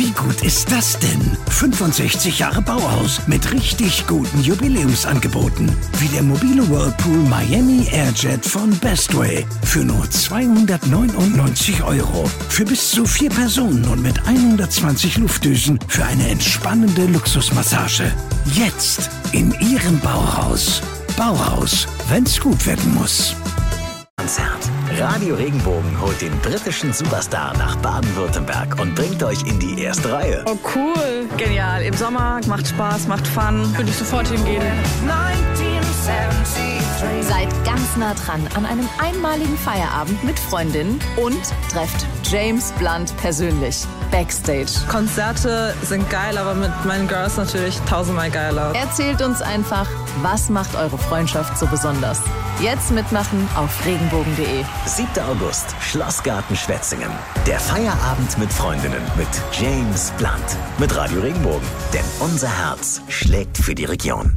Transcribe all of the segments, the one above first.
Wie gut ist das denn? 65 Jahre Bauhaus mit richtig guten Jubiläumsangeboten. Wie der mobile Whirlpool Miami Airjet von Bestway. Für nur 299 €. Für bis zu 4 Personen und mit 120 Luftdüsen für eine entspannende Luxusmassage. Jetzt in Ihrem Bauhaus. Bauhaus, wenn's gut werden muss. Konzert. Radio Regenbogen holt den britischen Superstar nach Baden-Württemberg und bringt euch in die erste Reihe. Oh cool, genial. Im Sommer, macht Spaß, macht Fun. Würde ich sofort hingehen. 1973. Seid ganz nah dran an einem einmaligen Feierabend mit Freundinnen und trefft James Blunt persönlich. Backstage. Konzerte sind geil, aber mit meinen Girls natürlich 1000-mal geiler. Erzählt uns einfach, was macht eure Freundschaft so besonders? Jetzt mitmachen auf regenbogen.de. 7. August, Schlossgarten Schwetzingen. Der Feierabend mit Freundinnen mit James Blunt. Mit Radio Regenbogen. Denn unser Herz schlägt für die Region.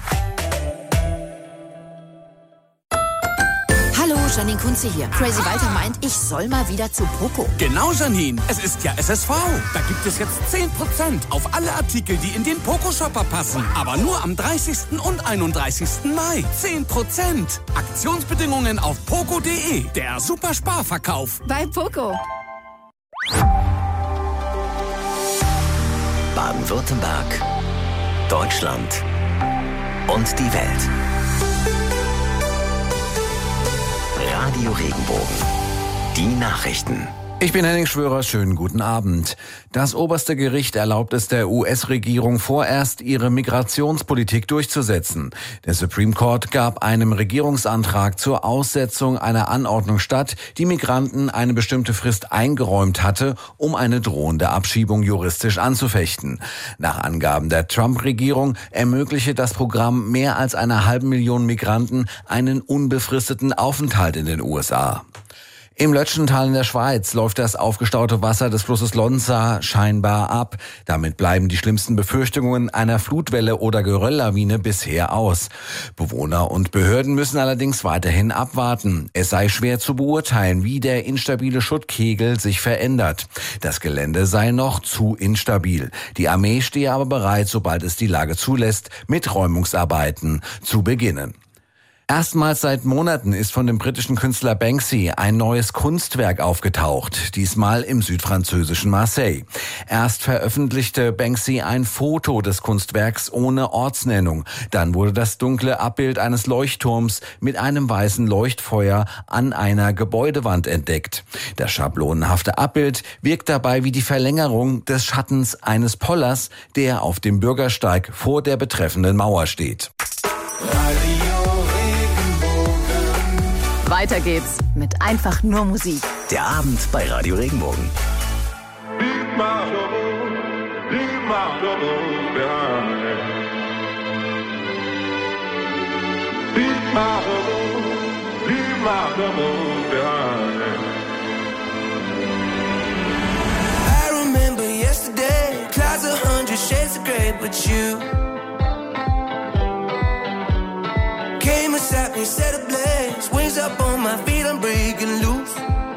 Hallo, Janine Kunze hier. Crazy Walter meint, ich soll mal wieder zu Poco. Genau, Janine. Es ist ja SSV. Da gibt es jetzt 10% auf alle Artikel, die in den Poco-Shopper passen. Aber nur am 30. und 31. Mai. 10%. Aktionsbedingungen auf poco.de. Der Supersparverkauf. Bei Poco. Baden-Württemberg, Deutschland und die Welt. Radio Regenbogen. Die Nachrichten. Ich bin Henning Schwörer, schönen guten Abend. Das oberste Gericht erlaubt es der US-Regierung vorerst, ihre Migrationspolitik durchzusetzen. Der Supreme Court gab einem Regierungsantrag zur Aussetzung einer Anordnung statt, die Migranten eine bestimmte Frist eingeräumt hatte, um eine drohende Abschiebung juristisch anzufechten. Nach Angaben der Trump-Regierung ermögliche das Programm mehr als 500.000 Migranten einen unbefristeten Aufenthalt in den USA. Im Lötschental in der Schweiz läuft das aufgestaute Wasser des Flusses Lonza scheinbar ab. Damit bleiben die schlimmsten Befürchtungen einer Flutwelle oder Gerölllawine bisher aus. Bewohner und Behörden müssen allerdings weiterhin abwarten. Es sei schwer zu beurteilen, wie der instabile Schuttkegel sich verändert. Das Gelände sei noch zu instabil. Die Armee stehe aber bereit, sobald es die Lage zulässt, mit Räumungsarbeiten zu beginnen. Erstmals seit Monaten ist von dem britischen Künstler Banksy ein neues Kunstwerk aufgetaucht, diesmal im südfranzösischen Marseille. Erst veröffentlichte Banksy ein Foto des Kunstwerks ohne Ortsnennung. Dann wurde das dunkle Abbild eines Leuchtturms mit einem weißen Leuchtfeuer an einer Gebäudewand entdeckt. Das schablonenhafte Abbild wirkt dabei wie die Verlängerung des Schattens eines Pollers, der auf dem Bürgersteig vor der betreffenden Mauer steht. Weiter geht's mit einfach nur Musik. Der Abend bei Radio Regenbogen. I remember yesterday, clouds 100 shades of grey, but you came and sat me, set ablaze, wings up on my feet, I'm breaking loose.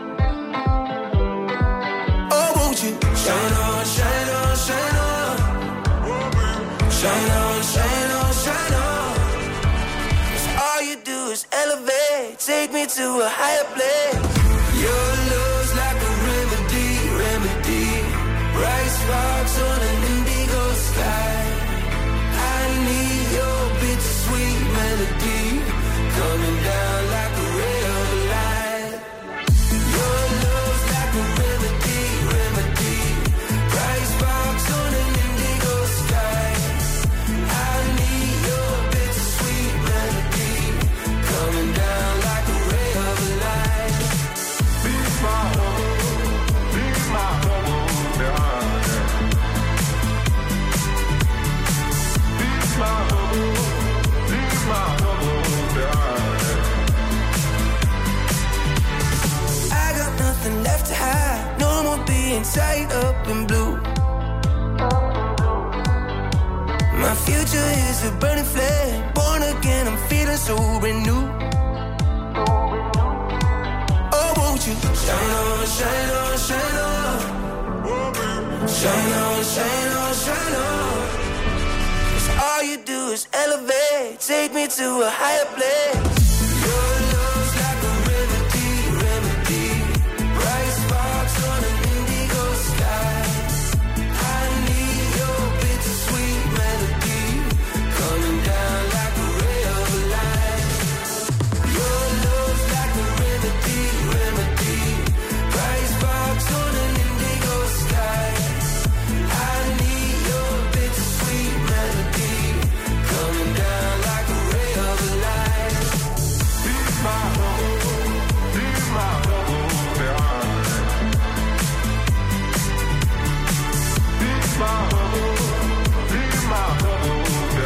Oh, won't you shine on, shine on, shine on, shine on, shine on, shine on. 'Cause all you do is elevate, take me to a higher place. Your love's like a remedy, remedy. Bright sparks on an indigo sky. I need your bittersweet melody coming down like a ray of light. Your love's like a remedy, remedy. Bright sparks on an indigo sky. I need your bittersweet melody coming down like a ray of light. Be my home, be my home, darling. Be my home, be my home, darling. I got nothing left to hide, no more being tied up in blue. My future is a burning flame, born again, I'm feeling so brand new. Oh, won't you shine on, shine on, shine on. Shine on, shine on, shine on. 'Cause all you do is elevate, take me to a higher place. Your love's like a remedy, remedy. Bright sparks on an indigo sky. I need your bittersweet melody, coming down like a ray of light. Your love's like a remedy, remedy. Bright sparks on an indigo sky. I need your bittersweet melody, coming down like a ray of light. Be my hope, be my hope, be my hope, be my hope.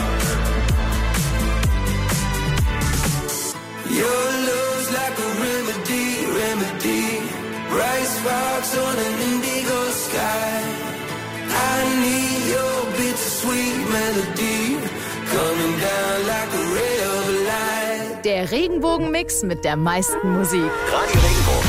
Your love's like a remedy, remedy. Bright sparks on an indigo sky. I need your bittersweet melody, coming down like a ray of light. Der Regenbogen-Mix mit der meisten Musik. Radio Regenbogen.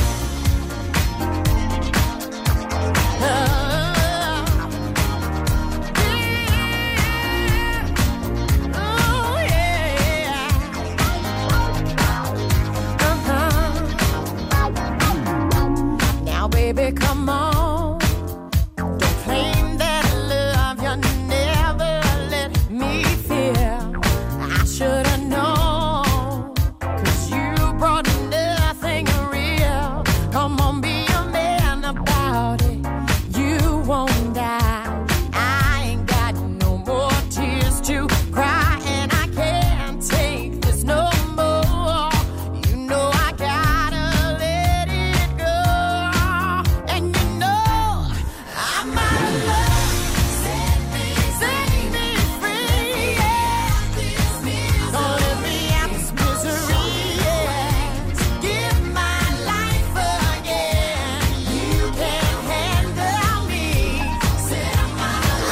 Now, baby, come on. Don't claim that love you never let me feel. I should have known, 'cause you brought nothing real. Come on, be a man about it. You won't die. I ain't got no more tears to cry, and I can't take this no more. You know I gotta let it go. And you know I'm out of love. Set me free, yeah. Don't let me out this misery, yeah. Give my life again. You can't handle me. Said I'm out of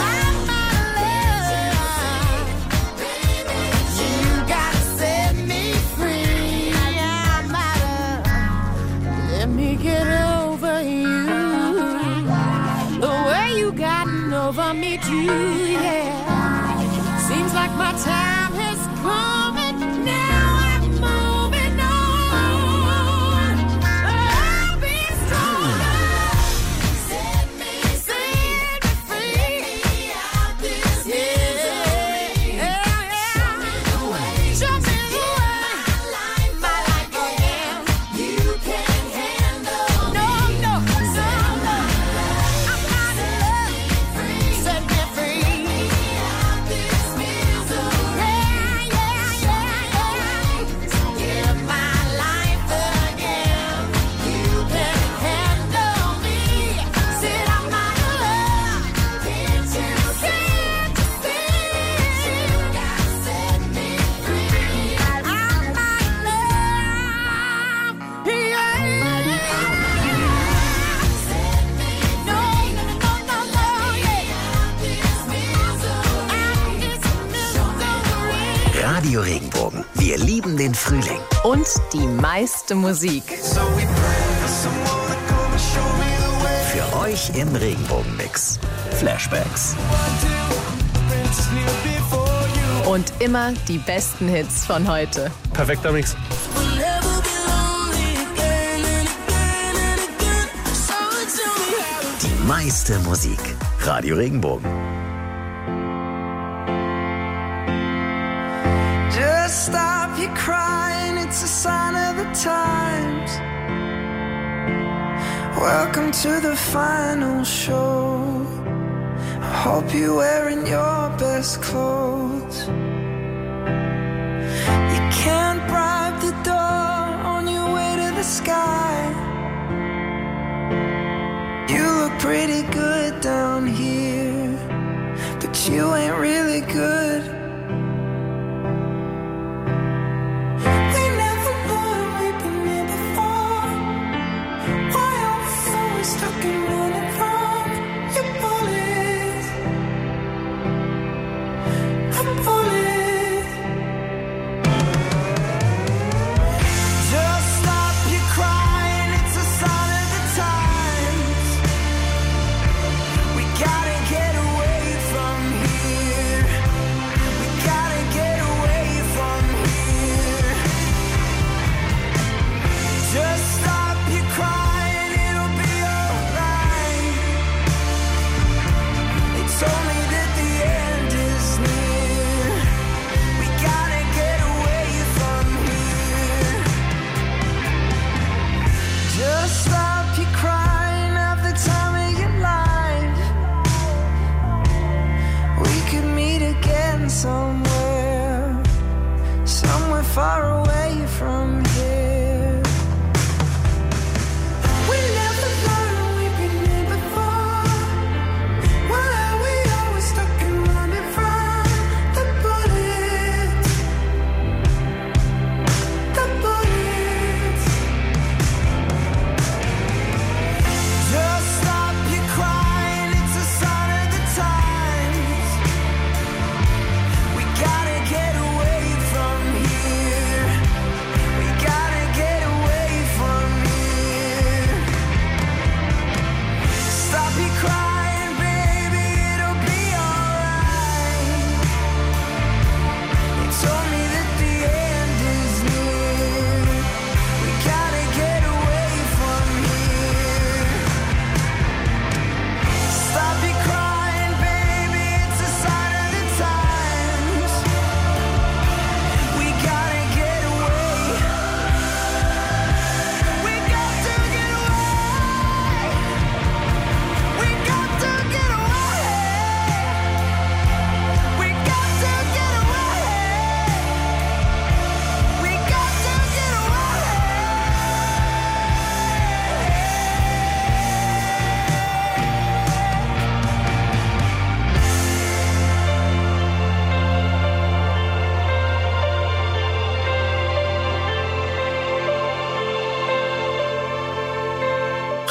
love. You gotta set me free. I'm out of. Let me get over you. The way you gotten over me too, yeah. Seems like my time has come and now I'm moving on. I'll be stronger. Set me free. Out this misery. Show me the way. Show me the way. My life again. You can't handle me. No. So I'm out of love. Set me free. Out this misery. Yeah. Give my life again. You can't handle me. Said I'm out of love. Can't you see? You gotta set me free. I'm out of love. Yeah. Set me free. No, yeah. Out this misery. Radio Regenbogen. Wir lieben den Frühling. Und die meiste Musik. Für euch im Regenbogen-Mix. Flashbacks. Und immer die besten Hits von heute. Perfekter Mix. Die meiste Musik. Radio Regenbogen. Just stop your crying, it's a sign of the times. Welcome to the final show. I hope you're wearing your best clothes. You can't bribe the door on your way to the sky. You look pretty good down here, but you ain't really good. We never learned we've been here before. Why are we always stuck in running from your bullies? A bullet. Just stop your crying, it's a sign of the times. We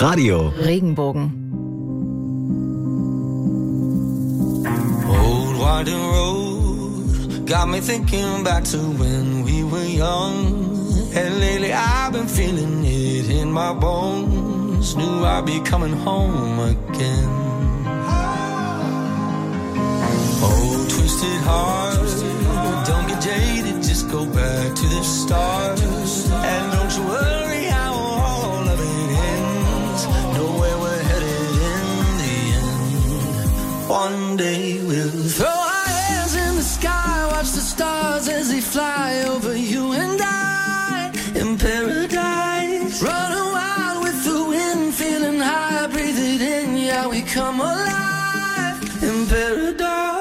Radio Regenbogen. Old winding road got me thinking back to when we were young. And lately I've been feeling it in my bones. Knew I'd be coming home again. Oh, twisted heart, don't get jaded, just go back to the start. And don't you worry how all of it ends. Know where we're headed in the end. One day we'll throw our hands in the sky, watch the stars as they fly over you and I. In paradise, running wild with the wind, feeling high, breathe it in, yeah, we come alive. In paradise.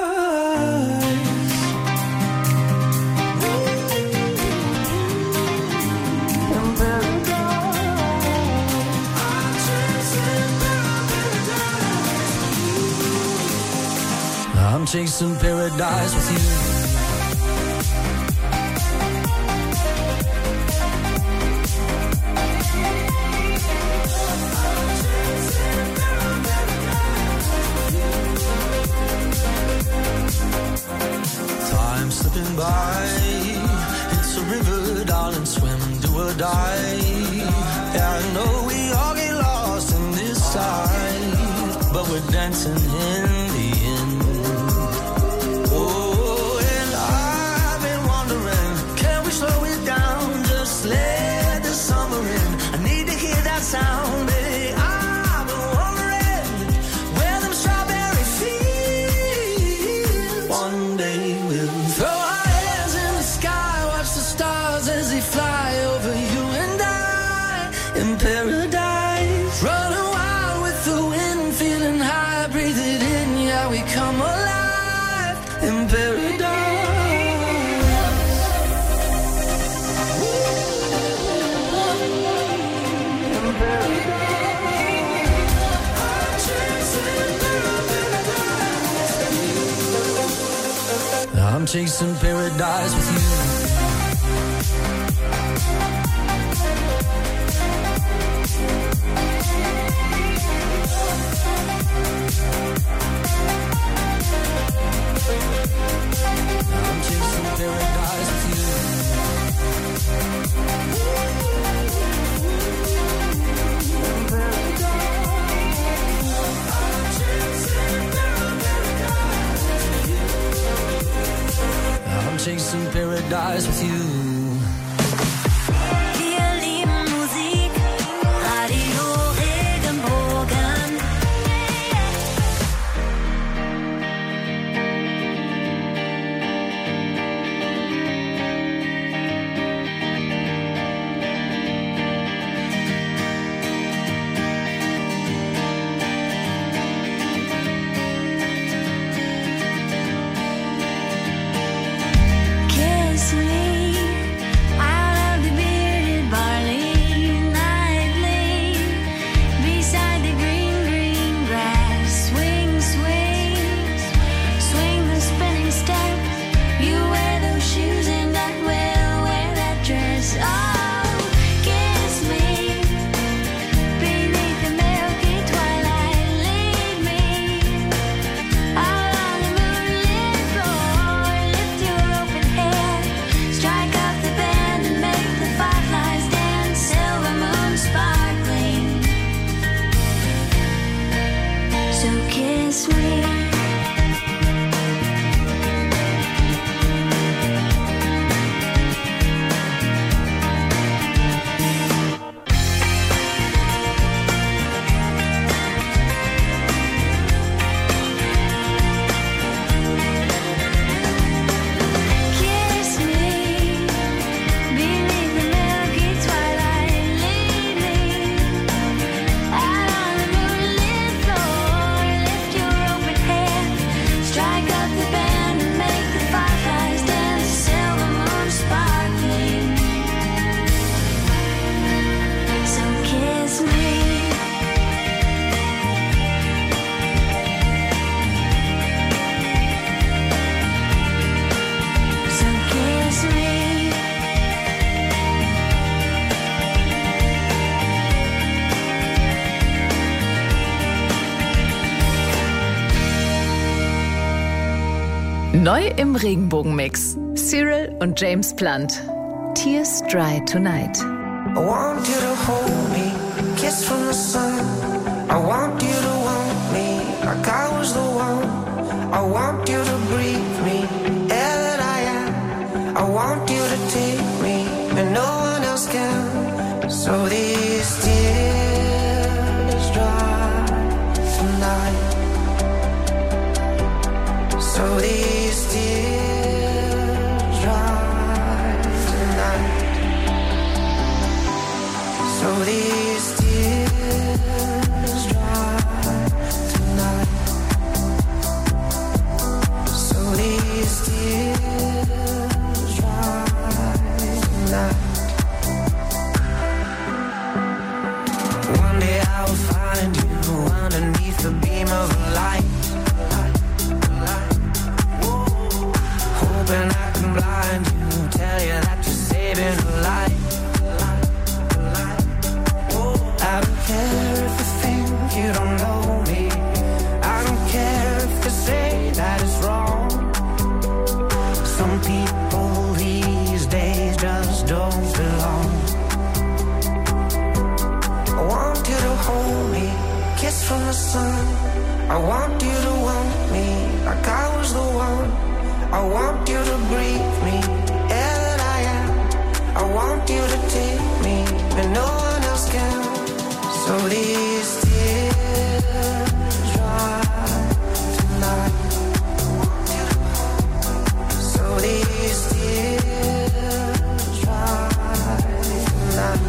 I'm chasing paradise with you. Time slipping by, it's a river, darling, swim, do or die. Yeah, I know we all get lost in this life, but we're dancing in the end. Oh, and I've been wondering, can we slow it down, just let the summer in. I need to hear that sound, baby. I've been wondering where them strawberry fields. One day we'll throw our hands in the sky, watch the stars as they fly over you and I. In paradise, running wild with the wind, feeling high, breathe it in, yeah, we come alive. In paradise. I'm chasing paradise with you. I'm chasing paradise with you. I'm chasing paradise with you. Wir lieben Musik, Radio Regenbogen. Kiss me out of the bearded barley nightly, beside the green, green grass. Swing, swing, swing the spinning step. You wear those shoes and I will wear that dress. Oh, kiss me beneath the milky twilight. Lead me out on the moonlit floor. Lift your open hair, strike up the band and make the fireflies dance. Silver moon sparkling, so kiss me. Kiss me beneath the milky twilight. Lead me out on the moonlit floor. Lift your open hair. Neu im Regenbogenmix. Cyril und James Blunt. Tears Dry Tonight. I want you to hold me, kiss from the sun. I want you to want me like I was the one. I want you to breathe me, air that I am. I want you to take me and no one else can. So these tears dry tonight. So these tears dry tonight. So these tears dry tonight. So these tears dry tonight. One day I will find you underneath the beam of a light. Hoping I can blind you, tell you that you're saving a life. I don't care if you think you don't know me. I don't care if you say that it's wrong. Some people these days just don't belong. I want you to hold me, kiss from the sun. I want you to want me like I was the one. I want you to breathe me, air that I am. I want you to take me, and no one else can. So these tears dry tonight. So these tears dry tonight.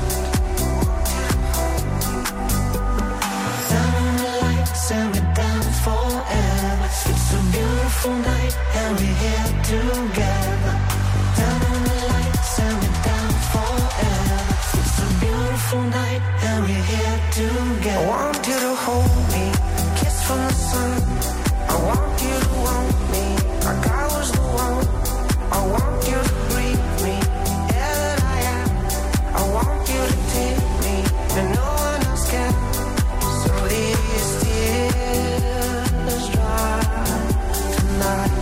Turn the lights and we're down forever. It's a beautiful night and we're here together. Turn the lights and we're down forever. It's a beautiful night and we're here together. I want you to hold me, kiss from the sun. I want you to want me like I was the one. I want you to breathe me, air that I am. I want you to take me, and no one else can. So these tears dry tonight.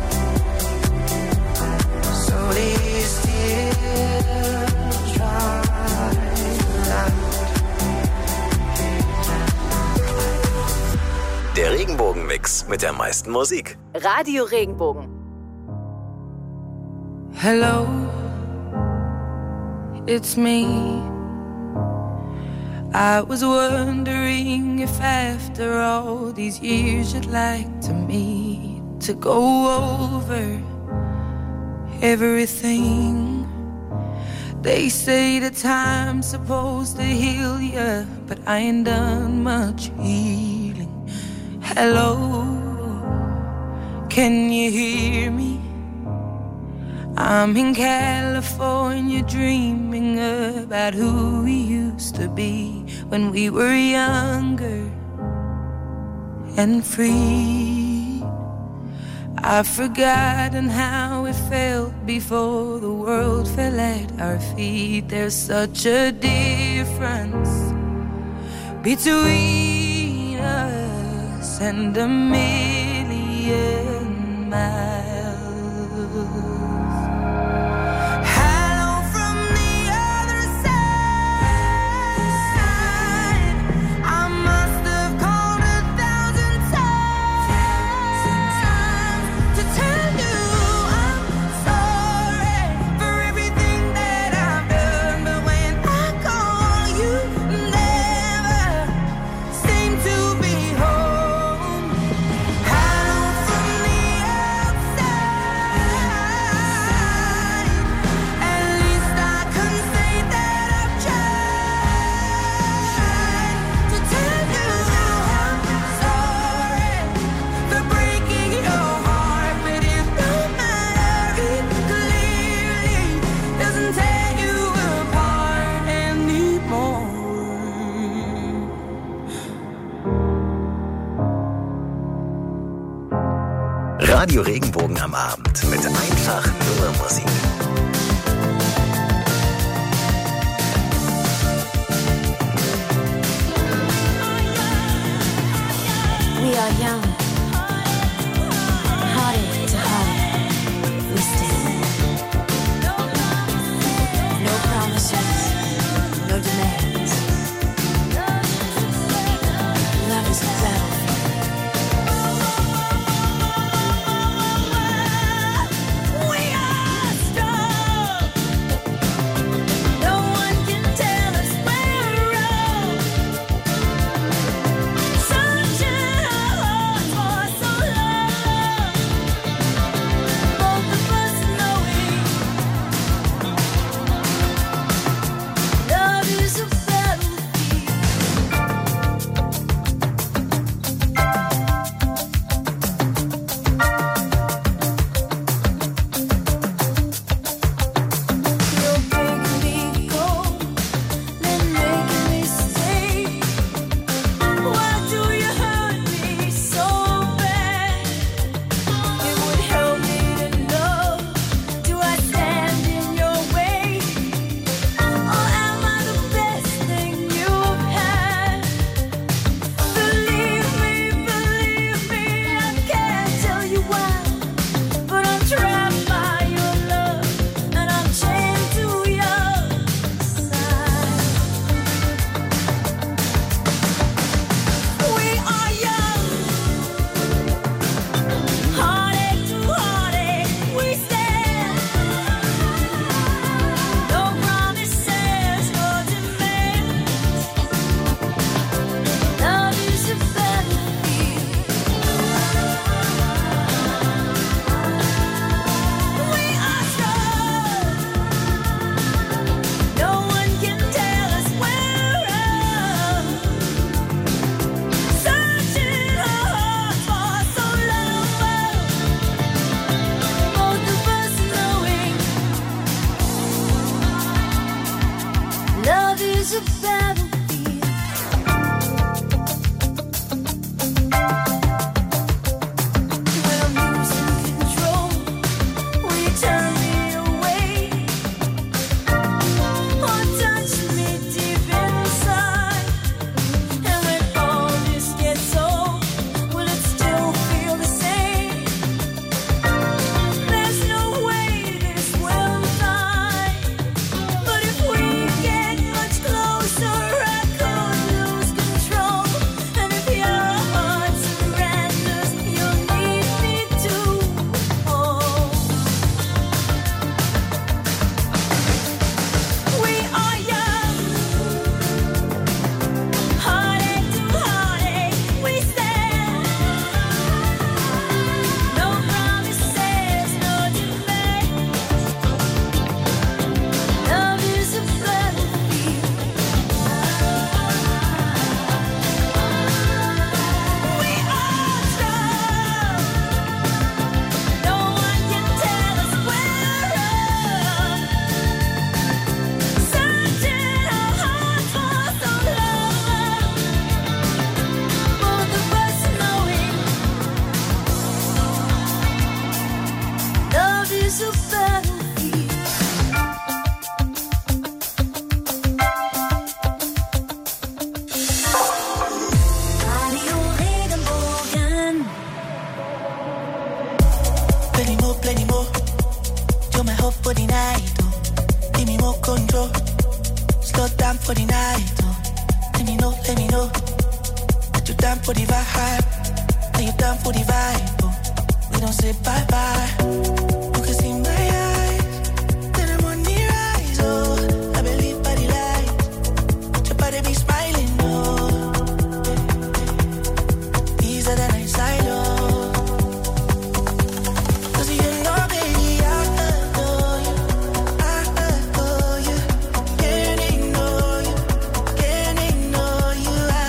So these tears dry tonight. Der Regenbogenmix mit der meisten Musik. Radio Regenbogen. Hello, it's me. I was wondering if after all these years you'd like to meet to go over everything. They say the time's supposed to heal ya, but I ain't done much healing. Hello, can you hear me? I'm in California dreaming about who we used to be when we were younger and free. I've forgotten how it felt before the world fell at our feet. There's such a difference between us and a million miles. Radio Regenbogen am Abend mit einfach nur Musik. We are young, hearted, to heartache, we stand. No promises, no demands. Love is a battlefield.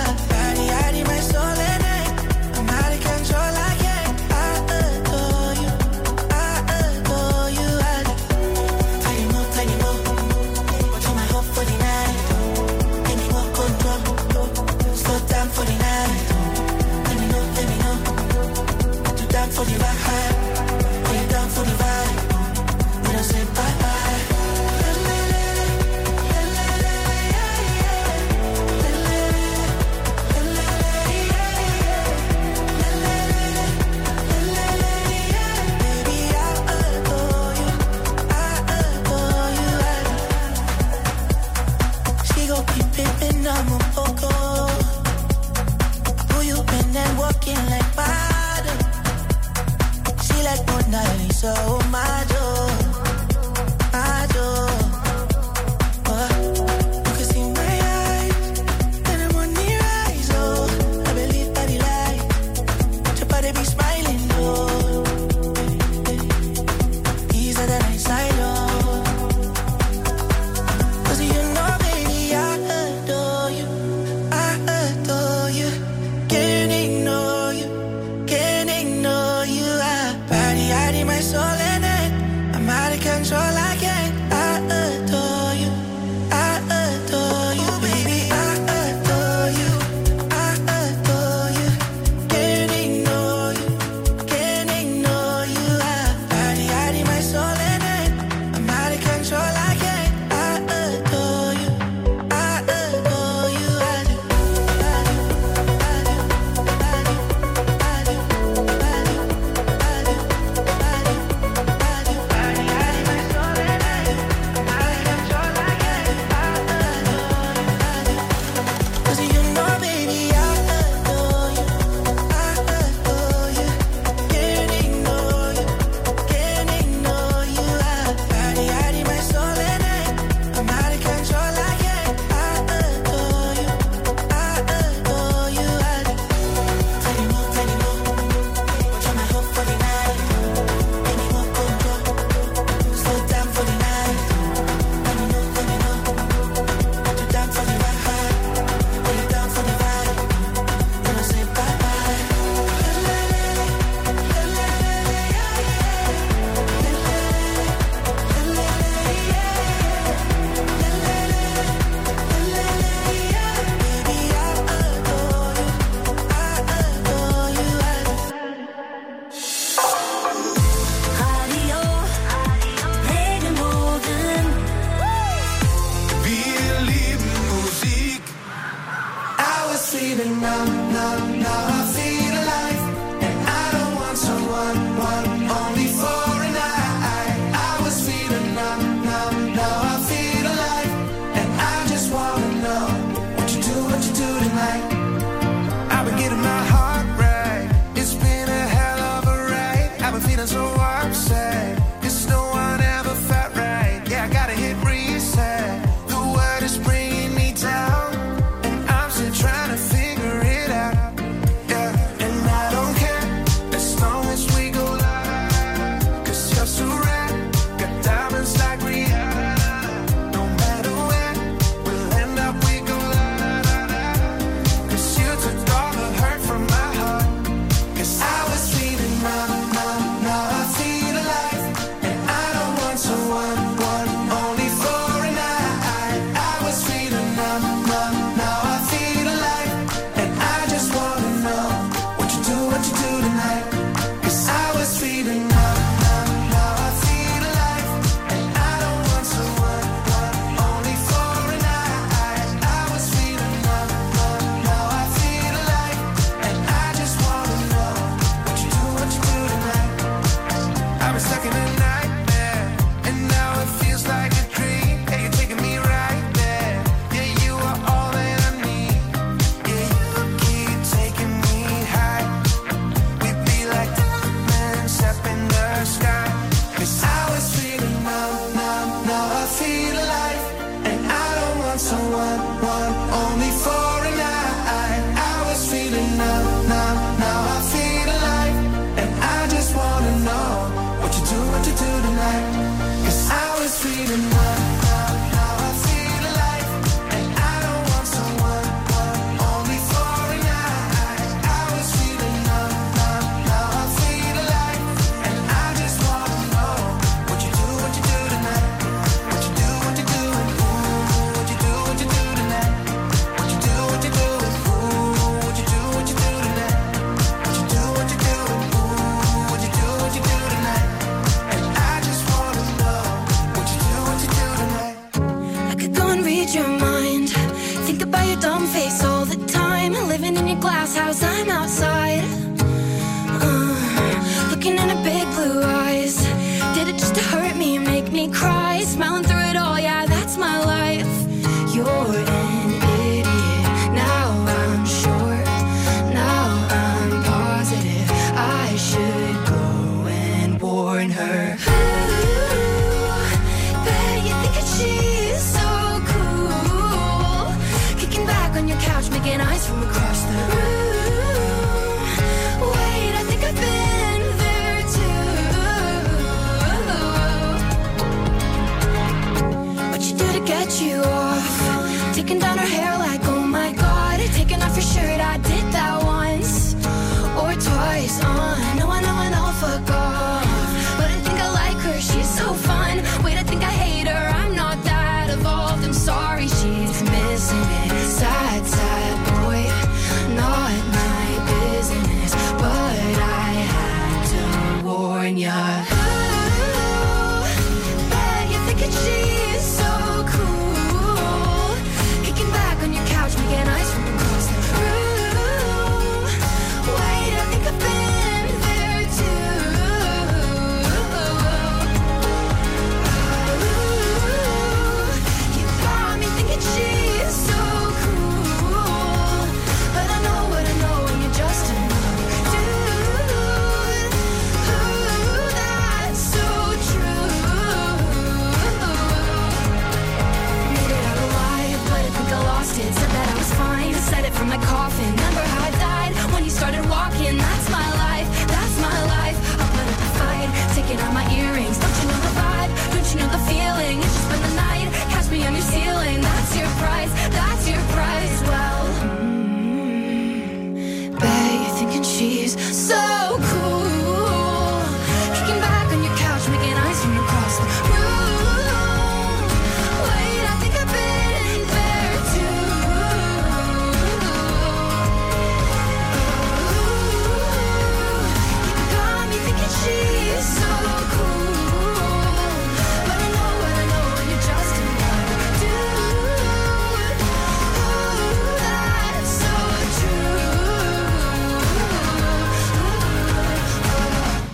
Control, I can't. I adore you. now I feel alive. And I don't want someone, only for a night. I was feeling numb, now I feel alive. And I just wanna know what you do tonight. I've been getting my heart right. It's been a hell of a ride. I've been feeling so upset. 'Cause no one ever felt right. Yeah, I gotta hit reset. The world is bringing me down, and I'm still trying to figure it out. Yeah, and I don't care as long as we go live. 'Cause you're so rare, got diamonds like Rihanna. No matter where we'll end up, we go live. 'Cause you took all the hurt from my heart. 'Cause I was feeling numb, now I feel alive. And I don't want someone, only for a night. I was feeling numb, now I feel alive. And I just wanna know what you do tonight. 'Cause I was feeling numb, now I feel alive. And I don't want someone, only for a night. I was feeling numb, now I feel alive. And I just wanna know what you do tonight. I've been stuck in a nightmare, and now it feels like a dream. Hey, you're taking me right there. Yeah, you are all that I need. Yeah, you keep taking me high. We'd be like diamonds up in the sky. 'Cause I was feeling numb, now I feel alive. And I don't want someone, only for a night. I was feeling numb, now I feel alive. And I just wanna know what you do tonight. 'Cause I was feeling numb, now I feel alive. And I don't want someone, only for a night. I was feeling numb, now I feel alive. And I just wanna know what you do tonight. What you do, ooh, what you do tonight. What you do, ooh, what you do tonight. What you do, ooh, what you do tonight. And I just wanna know what you do tonight. I could go and read your mind. Think about your dumb face all the time. Living in your glass house, I'm outside. Looking in her big blue eyes. Did it just to hurt me and make me cry? Smiling through it all, yeah, that's my life. You're an idiot. Now I'm sure. Now I'm positive. I should go and warn her. Bet you think that she's so cool. Kicking back on your couch, making eyes from across the room. Wait, I think I've been there too. What you do to get you off? Taking down her hair like, oh my god. Taking off your shirt, I did that once or twice. I know, fuck off. But I think I like her, she's so fun. Wait, I think I hate her, I'm not that evolved. I'm sorry, she's missing it. Sad boy, not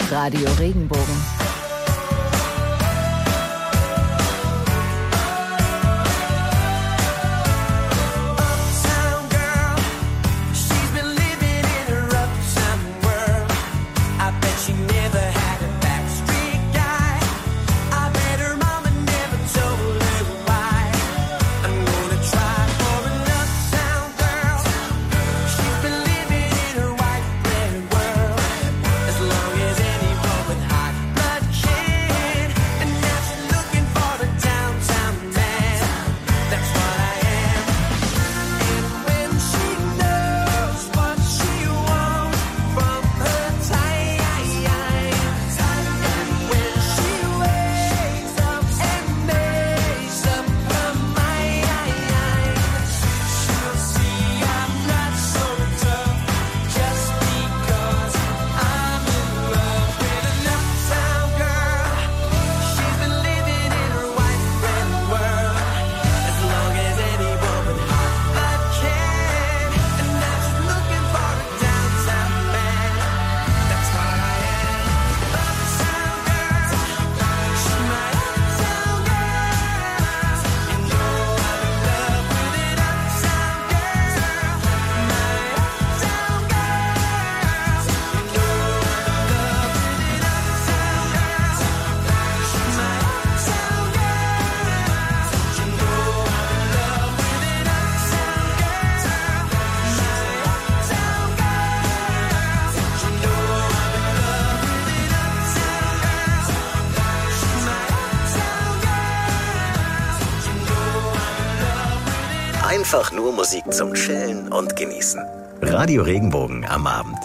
Radio Regenbogen. Einfach nur Musik zum Chillen und Genießen. Radio Regenbogen am Abend.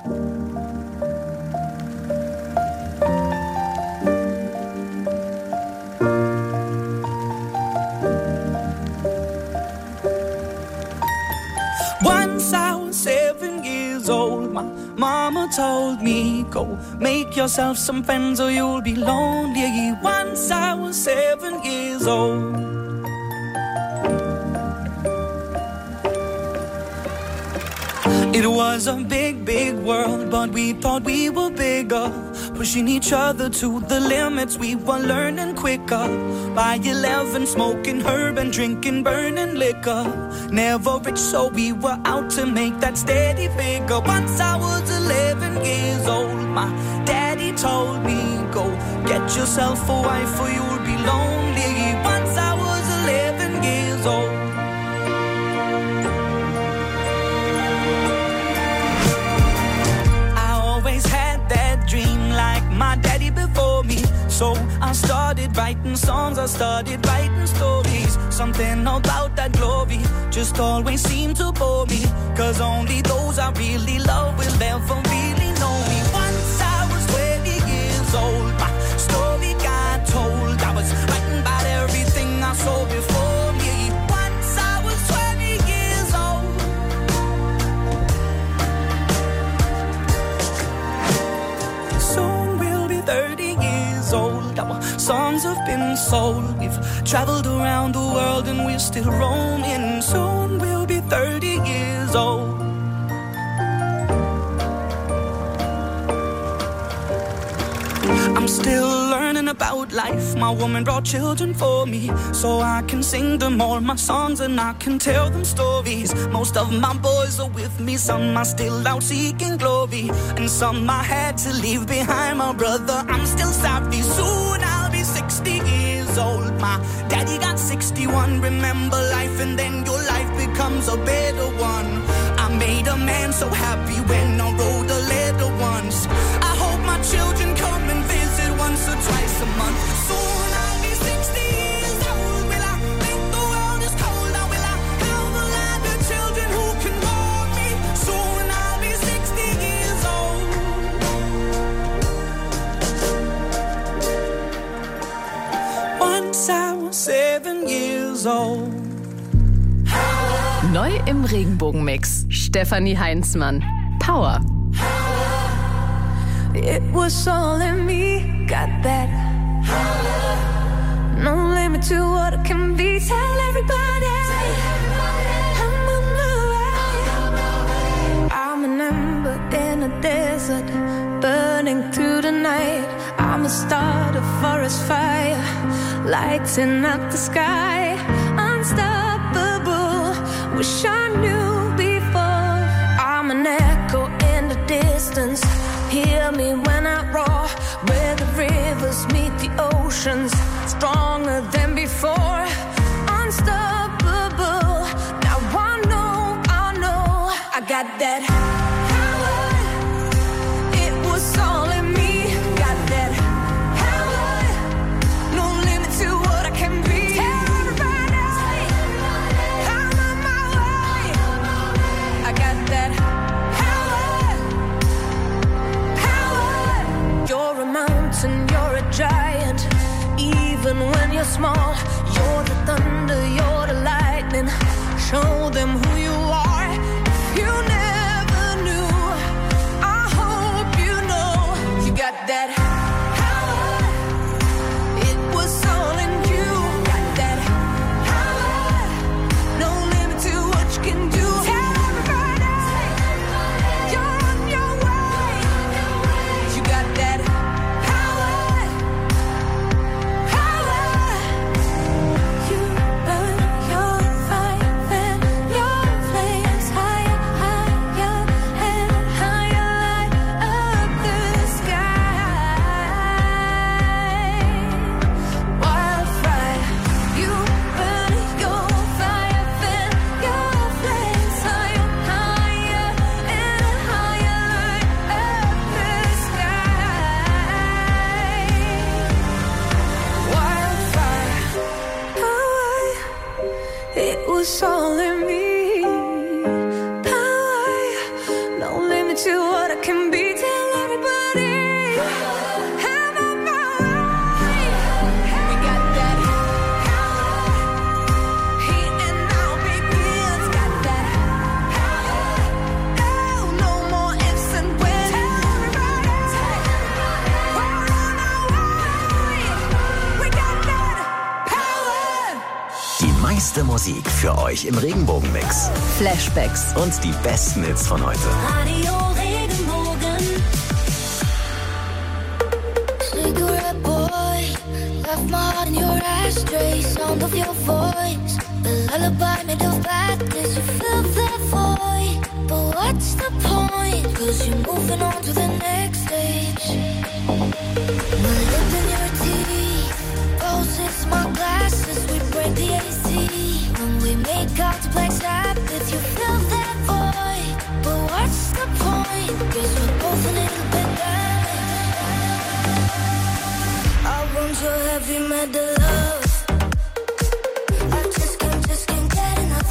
Once I was 7 years old, my mama told me, go make yourself some friends or you'll be lonely. Once I was 7 years old. It was a big, big world, but we thought we were bigger. Pushing each other to the limits, we were learning quicker. By 11, smoking herb and drinking burning liquor. Never rich, so we were out to make that steady figure. Once I was 11 years old, my daddy told me, go get yourself a wife or you'll be lonely. Once I was 11 years old. Like my daddy before me, so I started writing songs, I started writing stories. Something about that glory just always seemed to bore me, cause only those I really love will ever really know me. Once I was 20 years old, my story got told. I was writing about everything I saw before me. Once I was 20 years old. Soon we'll be 30 years old. Our songs have been sold. We've traveled around the world and we're still roaming. Soon we'll be 30 years old. I'm still learning about life. My woman brought children for me, so I can sing them all my songs and I can tell them stories. Most of my boys are with me, some are still out seeking glory, and some I had to leave behind. My brother, I'm still sorry. Soon I'll be 60 years old. My daddy got 61. Remember life and then your life becomes a better one. I made a man so happy when I wrote a letter once. I hope my children come and visit once or twice a month. Soon I'll be 60 years old. Will I think the world is cold? Or will I have a lot of children who can warm me? Soon I'll be 60 years old. Once I was 7 years old. Neu im Regenbogenmix. Stefanie Heinzmann. Power. It was all in me, got that. No limit to what it can be. Tell everybody, I'm on the way. I'm an ember in a desert, burning burning through the night. I'm a start, a forest fire, lighting up the sky. Unstoppable, wish I knew before. I'm an echo in the distance, hear me when I roar. Where the rivers meet the oceans, stronger than before. Unstoppable, now I know, I got that power. It was all in me, got that power. No limit to what I can be. Tell everybody, I'm on my way. I got that power. You're a mountain, you're a giant. Even when you're small, you're the thunder, you're the lightning. Show them who you are. If you never knew, I hope you know. You got that power. It was all in you. Got that power. No limit to what you can do. Tell everybody, you're on your way. You got that power. You burn your fire and your flames higher, higher and higher, light up the sky. Wildfire, you burn your fire and your flames higher, higher and higher, light up the sky. Wildfire, power, it was all in me. Power, no limit to what I can be. Tell everybody, I'm on my way. We got that power. Here and now begins. Got that power. Oh, no more ifs and buts. Tell everybody, we're on our way. We got that power. Die meiste Musik für euch im Regenbogen-Mix. Flashbacks. Und die besten Hits von heute. Radio Regenbogen. Cigarette boy, left my heart in your ashtray. Sound of your voice, the lullaby made of badness. You fill that void, but what's the point? 'Cause you're moving on to the next stage. My lip in your teeth, roses, my glasses. We break the AC when we make out to Black Sabbath. You fill that void, but what's the point? 'Cause we're both a little bit damaged. I want your heavy metal love. I just can't get enough.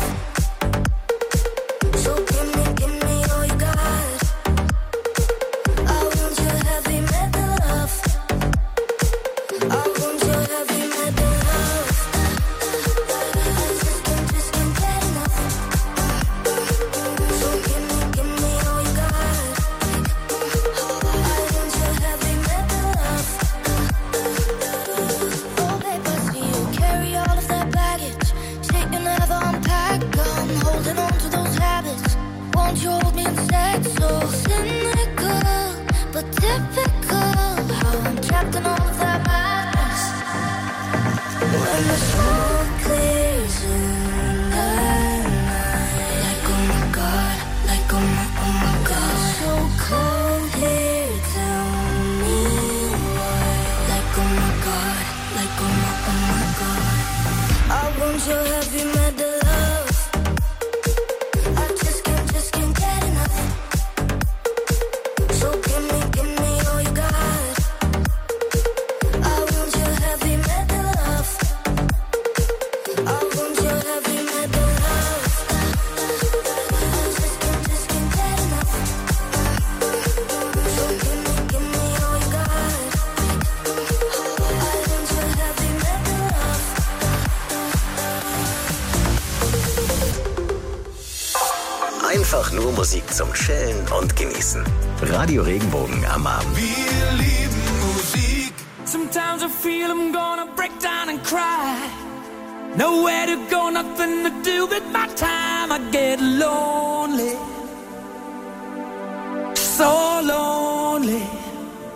So give me all you got. I want your heavy metal love. I want your heavy metal love. I just can't get enough. So give me all you got. I want your heavy metal love. Oh babe, I see you carry all of that baggage. Shit you never unpack. I'm holding on to those habits. Won't you hold me instead? So cynical, but typical. How I'm trapped in all of that madness. When the smoke clears in the night, like oh my god, like oh my god. So cold here, tell me why. Like oh my god, like oh my god. I want your heavy metal love. I just can't get enough. So give me all you got. I want your heavy metal love. I want your heavy metal love. I just can't get enough. So give me all you got. I want your heavy metal love. Einfach nur Musik zum Chillen und Genießen. Radio Regenbogen am Abend. Wir lieben Musik. Sometimes I feel I'm gonna break down and cry. Nowhere to go, nothing to do with my time. I get lonely, so lonely.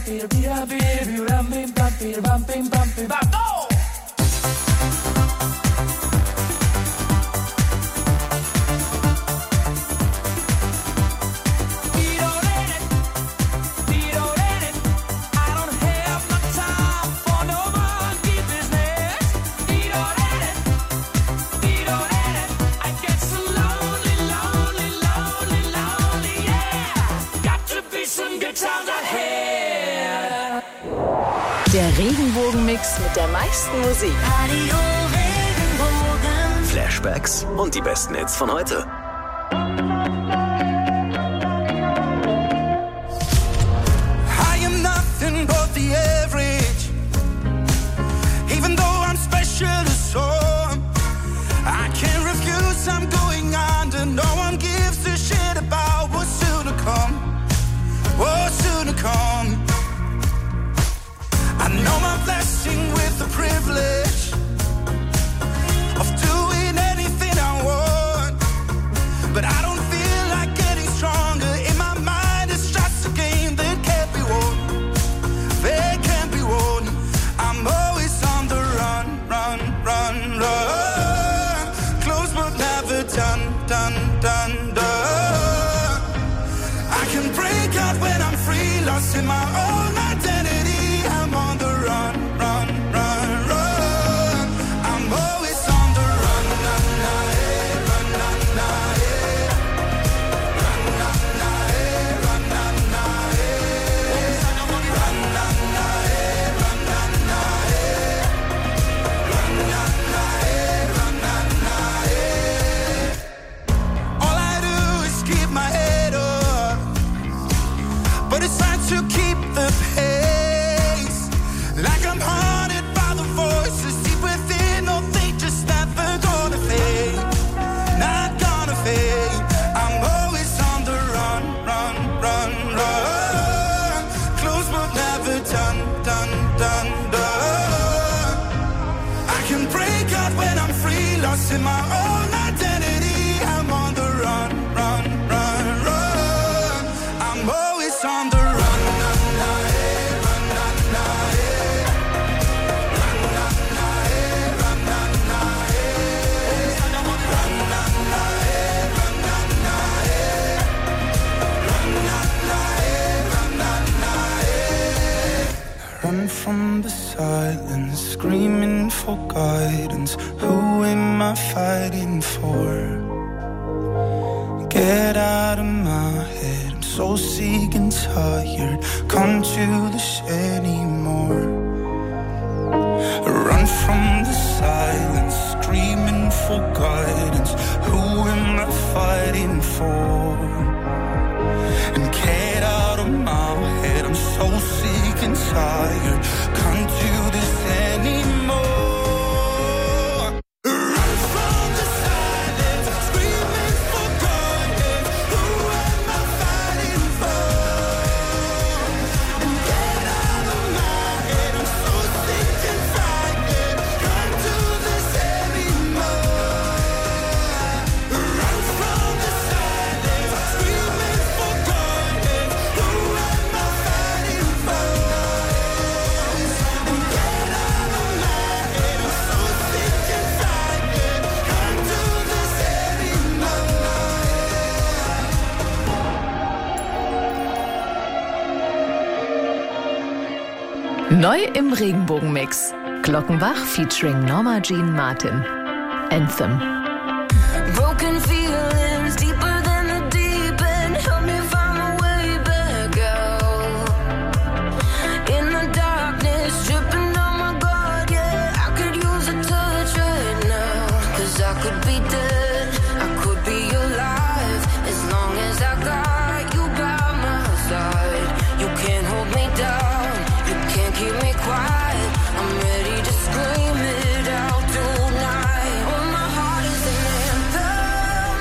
Der Regenbogenmix mit der meisten Musik. Radio Regenbogen. Flashbacks und die besten Hits von heute. I am nothing but the average. Even though I'm special as some, I can't refuse, I'm going under. No one gives a shit about what's soon to come. What's soon to come. I know my blessing with the privilege of doing anything I want, but I don't feel like getting stronger. In my mind it's just a game that can't be won. That can't be won. I'm always on the run, run, run, run. Close but never done, done, done, done. I can break out when I'm free, lost in my own identity. I'm on the run, run, run, run. I'm always on the run, na, na, eh, run, na, na, eh. Run, na, na, eh, run, na, na, eh. Run, na, na, eh, run, na, na, eh. Run, na, na, eh, run, na, na, eh. All I do is keep my head up, but it's hard to keep the pace. Like I'm haunted by the voices deep within. No, they just never gonna fade. Not gonna fade. I'm always on the run, run, run, run. Close but never done, done, done, done. I can break out when I'm free, lost in my own identity. I'm on the run, run, run, run. I'm always on the run, na, na, eh, run, na, na, eh. Run, na, na, eh, run, na, na, eh. Run, na, na, eh, run, na, na, eh. Run, na, na, eh, run, na, na, eh. Run from the silence, screaming for guidance. Who am I fighting for? Get out of my head, I'm so sick and tired. Come to this anymore. Run from the silence, screaming for guidance. Who am I fighting for? And get out of my head, I'm so sick and tired. Can't do this anymore. Run from the silence, screaming for guidance. Who am I fighting for? And get out of my head, I'm so sick and tired. Can't do this anymore. Run from the silence, screaming for guidance. Who am I fighting for? And get out of my head, I'm so sick and tired. Can't do this anymore. Neu im Regenbogenmix. Glockenbach featuring Norma Jean Martin. Anthem. Broken feelings deeper than the deep end. Help me find my way back out. In the darkness, tripping on my guard, yeah. I could use a touch right now. 'Cause I could be dead, I could be alive. As long as I got you by my side. You can't hold me down, you can't keep me quiet. I'm ready to scream it out tonight. Oh, my heart is an anthem.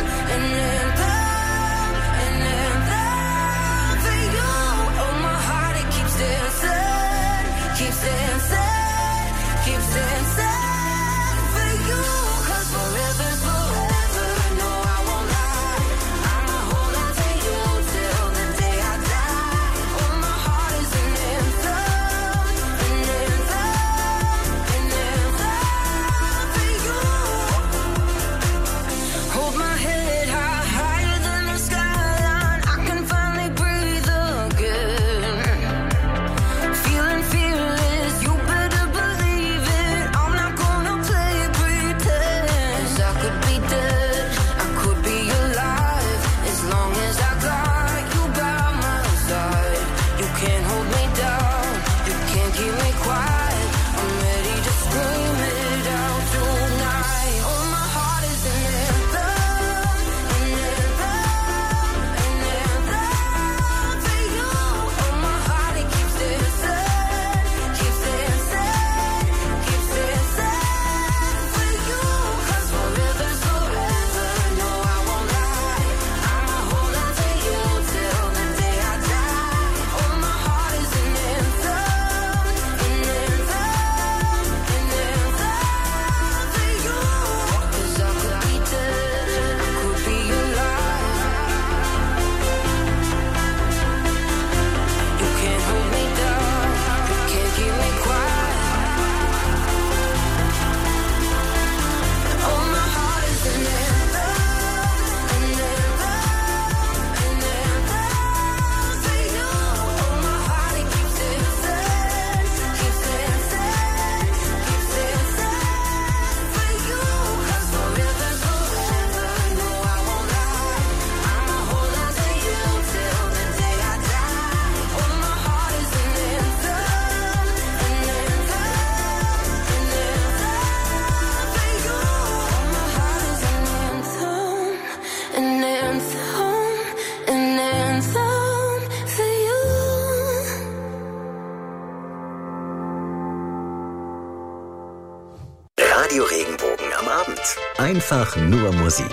Radio Regenbogen am Abend. Einfach nur Musik.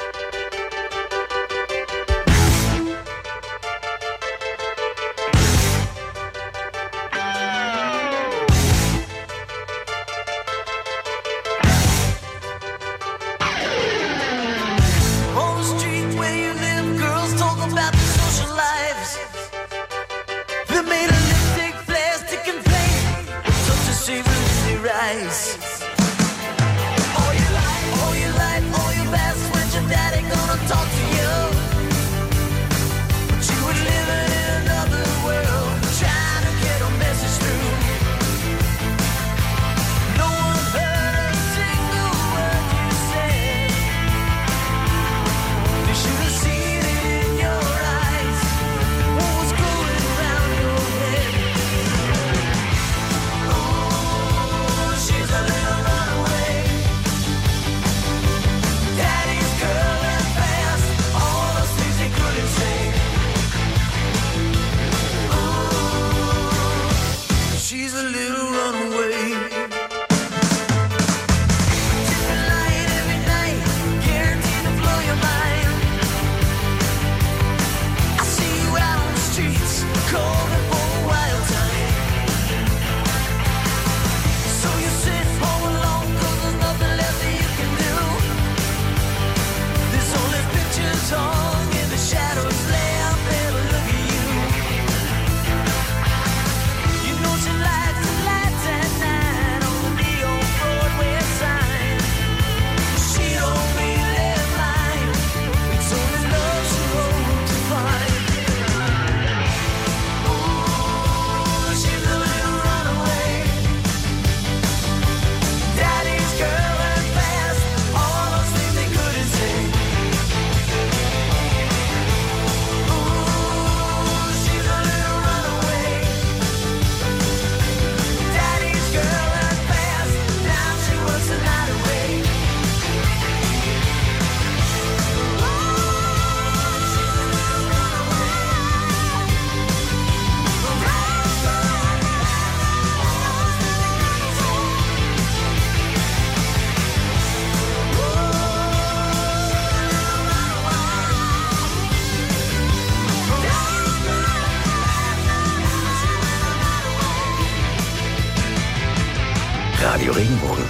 Radio Regenbogen.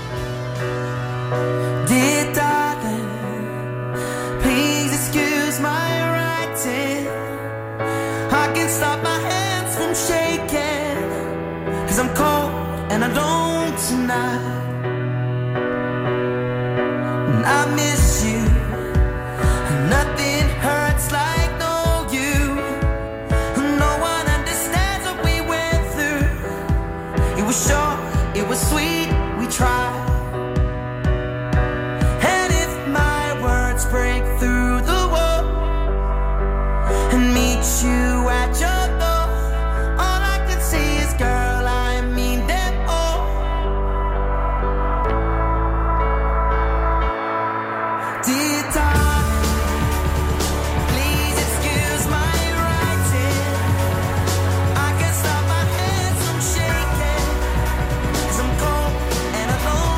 Dear darling, please excuse my writing. I can't stop my hands from shaking, 'cause I'm cold and alone tonight. And I miss you, and nothing hurts like no you. No one understands what we went through. It was short, it was sweet, we tried. And if my words break through the wall and meet you at your door, all I can say is, girl, I mean them all. Dear darling, please excuse my writing. I can't stop my hands from shaking, 'cause I'm cold and alone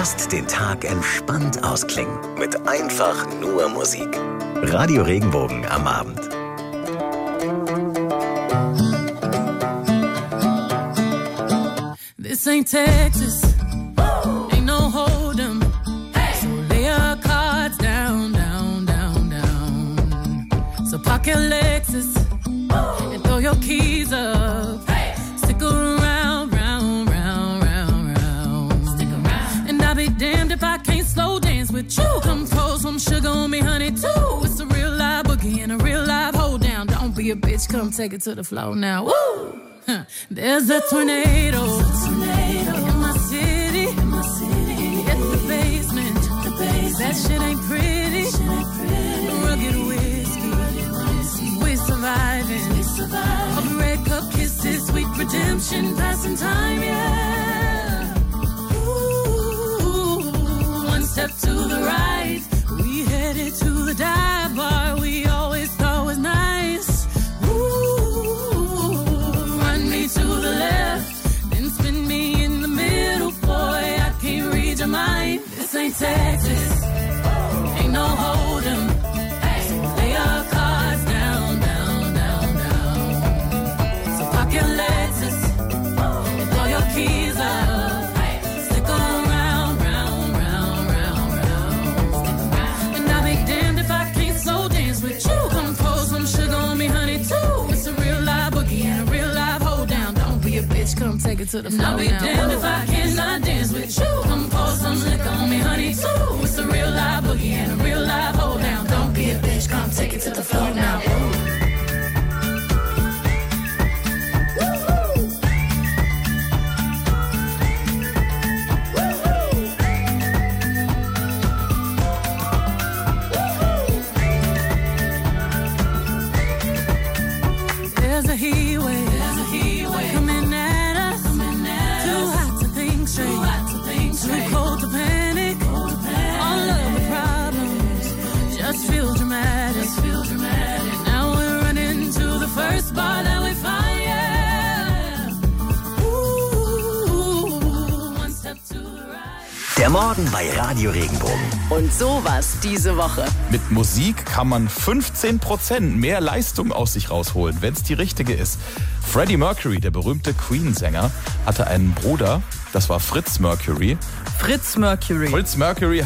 Lasst den Tag entspannt ausklingen mit einfach nur Musik. Radio Regenbogen am Abend. This ain't Texas, ain't no hold'em. So lay your cards down, down, down, down. So park your Lexus and throw your keys up. Stick around, round, round, round, round. Stick around. And I'll be damned if I can't slow dance with you. Come pour some sugar on me, honey, too. It's a real live boogie and a real live hold down. Don't be a bitch, come take it to the floor now. Woo! There's a tornado in my city. It's the basement. That shit ain't pretty. Rugged whiskey. We're surviving. All the red cup kisses, sweet redemption, passing time, yeah. Ooh, one step to the right. We headed to the dive bar we always thought was nice. To the left, then spin me in the middle, boy, I can't read your mind. This ain't Texas, ain't no hold'em. So lay your cards down, down, down, down. So park your Lexus and throw your keys up. Stick around, round, round, round, round. And I'll be damned if I can't slow dance with you. Come pour some sugar on me, honey, too. It's a real live boogie and a real live hold down. Don't be a bitch, come take it to the floor. I'll be damned if I cannot dance with you. Come pour some liquor on me, honey, too. It's a real live boogie and a real live hold down. Don't be a bitch, come take it to the floor now. There's a heat wave coming at us. Too hot to think straight, too cold to panic. All of the problems just feel dramatic. Now we're running to the first bar that we find, yeah. Ooh, one step to the right. Der Morgen bei Radio Regenbogen. Und sowas diese Woche. Mit Musik kann man 15% mehr Leistung aus sich rausholen, wenn es die richtige ist. Freddie Mercury, der berühmte Queen-Sänger, hatte einen Bruder, das war Fritz Mercury. Fritz Mercury. Fritz Mercury